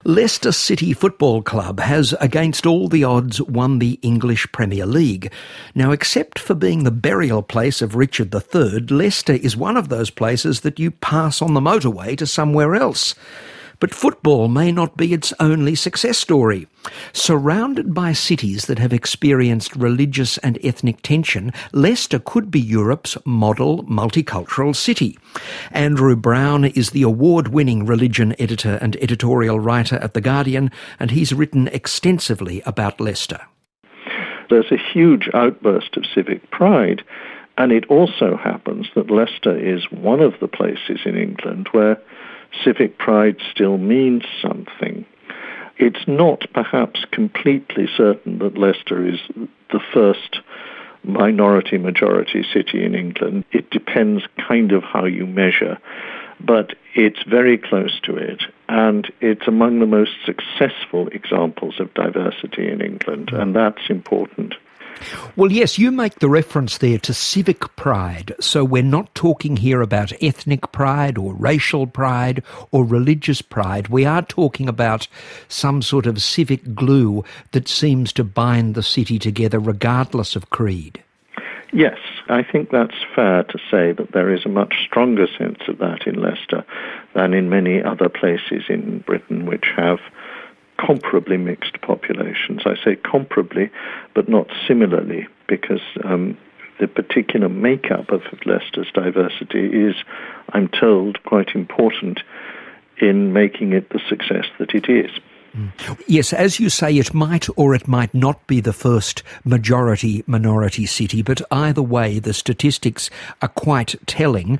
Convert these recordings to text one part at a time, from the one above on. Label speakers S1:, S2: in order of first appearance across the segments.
S1: Leicester City Football Club has, against all the odds, won the English Premier League. Now, except for being the burial place of Richard III, Leicester is one of those places that you pass on the motorway to somewhere else. But football may not be its only success story. Surrounded by cities that have experienced religious and ethnic tension, Leicester could be Europe's model multicultural city. Andrew Brown is the award-winning religion editor and editorial writer at The Guardian, and he's written extensively about Leicester.
S2: There's a huge outburst of civic pride, and it also happens that Leicester is one of the places in England where civic pride still means something. It's not perhaps completely certain that Leicester is the first minority-majority city in England. It depends kind of how you measure, but it's very close to it, and it's among the most successful examples of diversity in England, and that's important.
S1: Well, yes, you make the reference there to civic pride, so we're not talking here about ethnic pride or racial pride or religious pride. We are talking about some sort of civic glue that seems to bind the city together regardless of creed.
S2: Yes, I think that's fair to say that there is a much stronger sense of that in Leicester than in many other places in Britain which have comparably mixed populations. I say comparably, but not similarly, because the particular makeup of Leicester's diversity is, I'm told, quite important in making it the success that it is.
S1: Yes, as you say, it might or it might not be the first majority-minority city, but either way, the statistics are quite telling.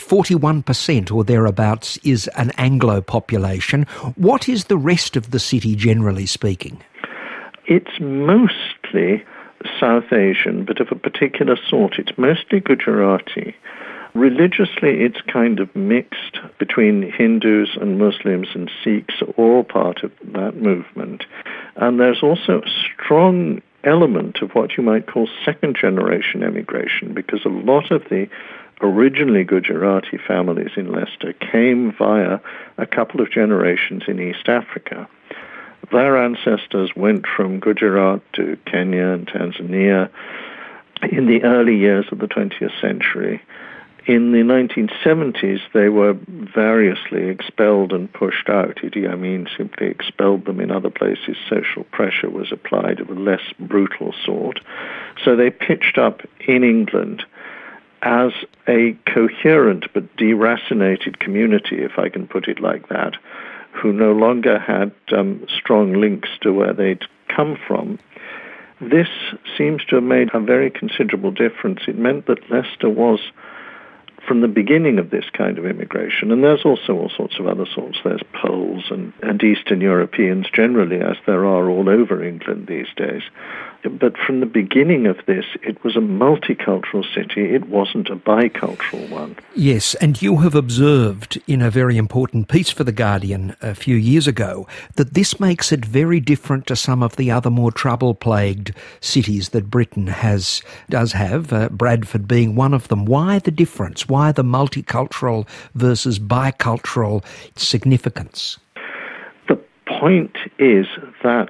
S1: 41% or thereabouts is an Anglo population. What is the rest of the city, generally speaking?
S2: It's mostly South Asian, but of a particular sort. It's mostly Gujarati. Religiously, it's kind of mixed between Hindus and Muslims and Sikhs, all part of that movement. And there's also a strong element of what you might call second-generation emigration, because a lot of the originally Gujarati families in Leicester came via a couple of generations in East Africa. Their ancestors went from Gujarat to Kenya and Tanzania in the early years of the 20th century. In the 1970s, they were variously expelled and pushed out. Idi Amin simply expelled them in other places. Social pressure was applied of a less brutal sort. So they pitched up in England as a coherent but deracinated community, if I can put it like that, who no longer had strong links to where they'd come from. This seems to have made a very considerable difference. It meant that Leicester was, from the beginning of this kind of immigration, and there's also all sorts of other sorts. There's Poles and Eastern Europeans generally, as there are all over England these days. But from the beginning of this, it was a multicultural city. It wasn't a bicultural one.
S1: Yes, and you have observed in a very important piece for The Guardian a few years ago that this makes it very different to some of the other more trouble-plagued cities that Britain does have, Bradford being one of them. Why the difference? Why the multicultural versus bicultural significance?
S2: The point is that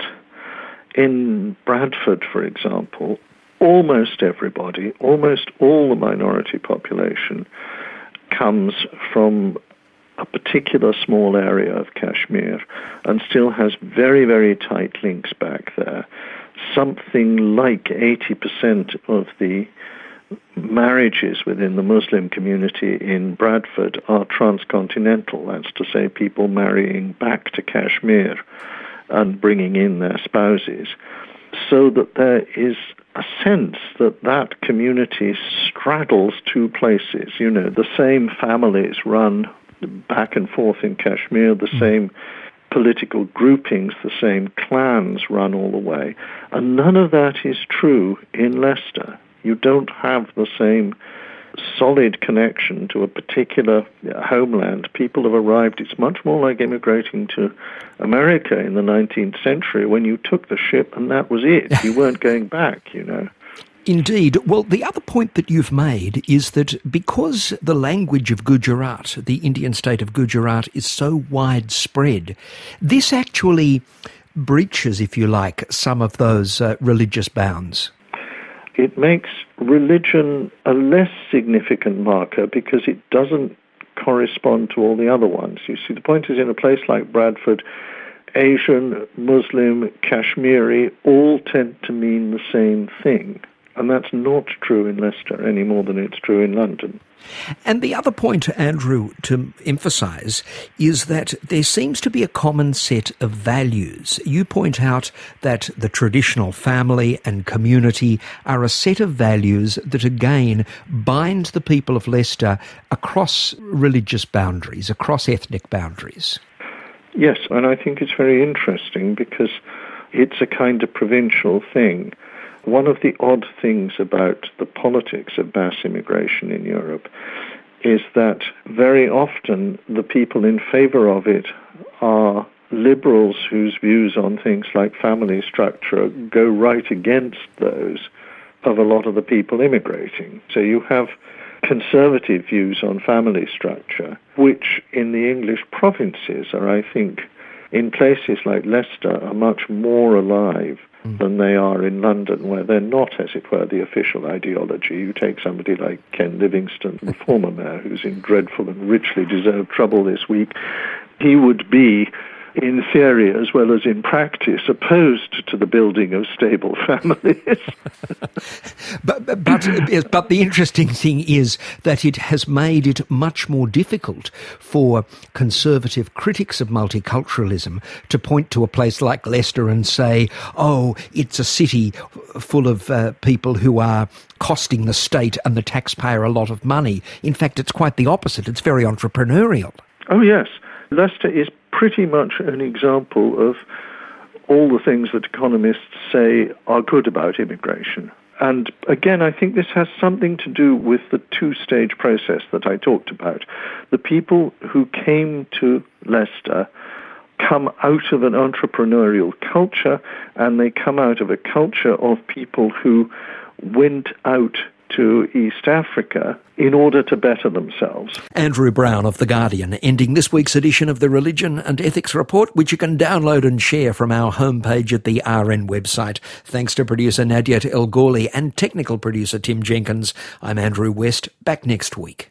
S2: in Bradford, for example, almost everybody, almost all the minority population comes from a particular small area of Kashmir and still has very, very tight links back there. Something like 80% of the marriages within the Muslim community in Bradford are transcontinental. That's to say, people marrying back to Kashmir and bringing in their spouses, so that there is a sense that that community straddles two places. You know, the same families run back and forth in Kashmir, the same political groupings, the same clans run all the way. And none of that is true in Leicester. You don't have the same solid connection to a particular homeland. People have arrived. It's much more like immigrating to America in the 19th century when you took the ship and that was it. You weren't going back, you know.
S1: Indeed. Well, the other point that you've made is that because the language of Gujarat, the Indian state of Gujarat, is so widespread, this actually breaches, if you like, some of those religious bounds.
S2: It makes religion a less significant marker because it doesn't correspond to all the other ones. You see, the point is, in a place like Bradford, Asian, Muslim, Kashmiri all tend to mean the same thing. And that's not true in Leicester any more than it's true in London.
S1: And the other point, Andrew, to emphasise is that there seems to be a common set of values. You point out that the traditional family and community are a set of values that, again, bind the people of Leicester across religious boundaries, across ethnic boundaries.
S2: Yes, and I think it's very interesting because it's a kind of provincial thing. One of the odd things about the politics of mass immigration in Europe is that very often the people in favour of it are liberals whose views on things like family structure go right against those of a lot of the people immigrating. So you have conservative views on family structure, which in the English provinces are, I think, in places like Leicester, are much more alive than they are in London, where they're not, as it were, the official ideology. You take somebody like Ken Livingstone, the former mayor, who's in dreadful and richly deserved trouble this week. He would be, in theory as well as in practice, opposed to the building of stable families.
S1: But the interesting thing is that it has made it much more difficult for conservative critics of multiculturalism to point to a place like Leicester and say, oh, it's a city full of people who are costing the state and the taxpayer a lot of money. In fact, it's quite the opposite. It's very entrepreneurial.
S2: Oh, yes. Leicester is pretty much an example of all the things that economists say are good about immigration. And again, I think this has something to do with the two-stage process that I talked about. The people who came to Leicester come out of an entrepreneurial culture, and they come out of a culture of people who went out to East Africa in order to better themselves.
S1: Andrew Brown of The Guardian, ending this week's edition of the Religion and Ethics Report, which you can download and share from our homepage at the RN website. Thanks to producer Nadia El Ghorli and technical producer Tim Jenkins. I'm Andrew West, back next week.